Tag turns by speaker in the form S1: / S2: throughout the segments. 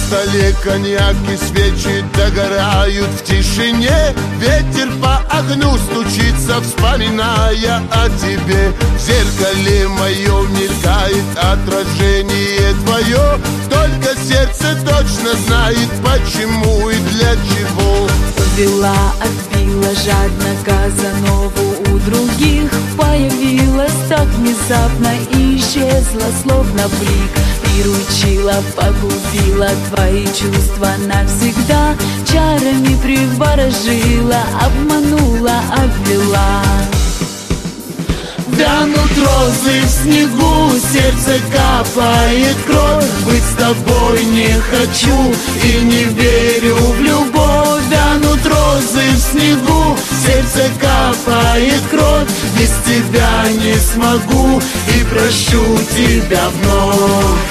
S1: столе коньяк и свечи догорают в тишине. Ветер по окну стучится, вспоминая о тебе. В зеркале моем мелькает отражение твое. Только сердце точно знает, почему и для чего.
S2: Увела, отбила жадно Казанову у других. Появилась так внезапно и исчезла, словно блик. Приручила, погубила твои чувства навсегда. Чарами приворожила, обманула, обвела. Вянут розы в снегу, сердце капает кровь. Быть с тобой не хочу и не верю в любовь. Вянут розы в снегу, сердце капает кровь. Без тебя не смогу и прощу тебя вновь.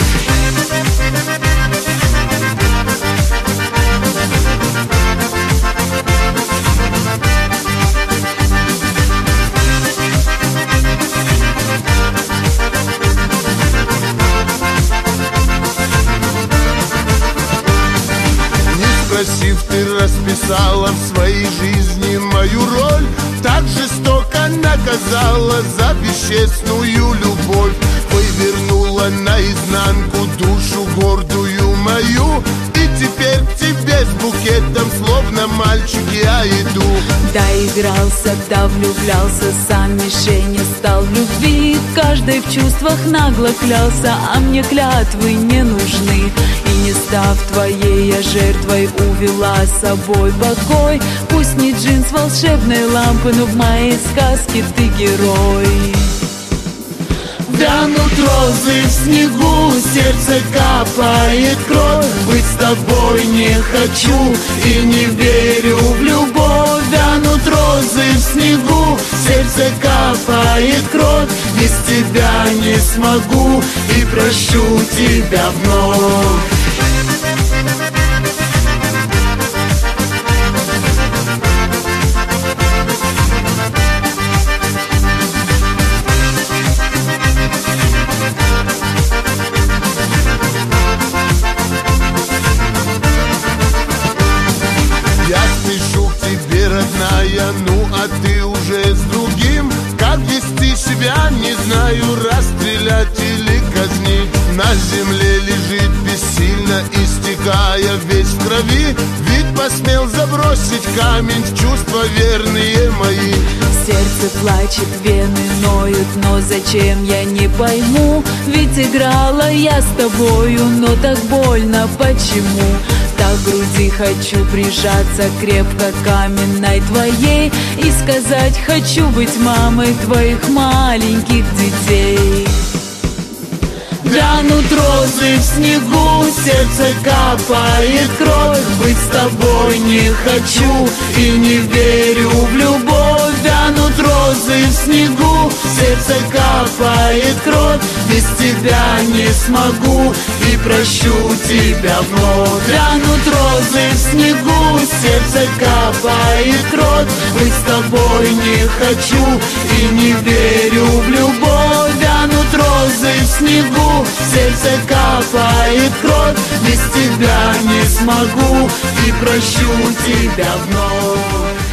S1: Спросив, ты расписала в своей жизни мою роль. Так жестоко наказала за бесчестную любовь. Вывернула наизнанку душу гордую мою. И теперь к тебе с букетом, словно мальчик, я иду.
S2: Доигрался, да влюблялся, сам мишенью стал в любви. Каждый в чувствах нагло клялся, а мне клятвы не нужны. И не став твоей, я жертвой увела с собой покой. Пусть не джин с волшебной лампы, но в моей сказке ты герой.
S1: Вянут розы в снегу, сердце капает кровь. Быть с тобой не хочу и не верю в любовь. Вянут розы в снегу, сердце капает кровь. Без тебя не смогу и прощу тебя вновь. Я спешу к тебе, родная, ну а ты уже с другим. Как вести себя, не знаю, расстрелять или казнить. На земле лежит бессильно, истекая весь в крови. Ведь посмел забросить камень в чувства верные мои.
S2: Сердце плачет, вены ноют, но зачем, я не пойму. Ведь играла я с тобою, но так больно, почему? Так к груди хочу прижаться крепко каменной твоей и сказать, хочу быть мамой твоих маленьких детей.
S1: Вянут розы в снегу, сердце капает кровь. Быть с тобой не хочу и не верю в любовь. Вянут розы в снегу, сердце капает кровь. Без тебя не смогу и прощу тебя вновь. Вянут розы в снегу, сердце капает кровь. Быть с тобой не хочу и не верю в любовь. Вянут розы в снегу, сердце капает кровь. Без тебя не смогу и прощу тебя вновь.